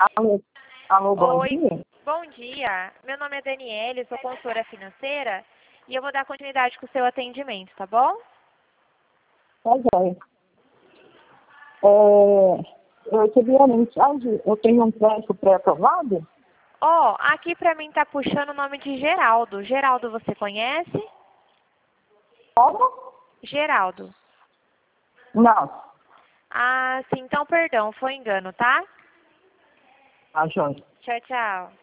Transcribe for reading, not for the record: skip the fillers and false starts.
Alô, alô, bom Oi, dia. bom dia. Meu nome é Daniele, sou consultora financeira e eu vou dar continuidade com o seu atendimento, tá bom? Tá joia. Eu recebi a mensagem, eu tenho um crédito pré-aprovado? Ó, aqui pra mim tá puxando o nome de Geraldo. Geraldo, você conhece? Como? Geraldo. Não. Ah, sim, então perdão, foi engano, tá? Tá joia. Tchau, tchau.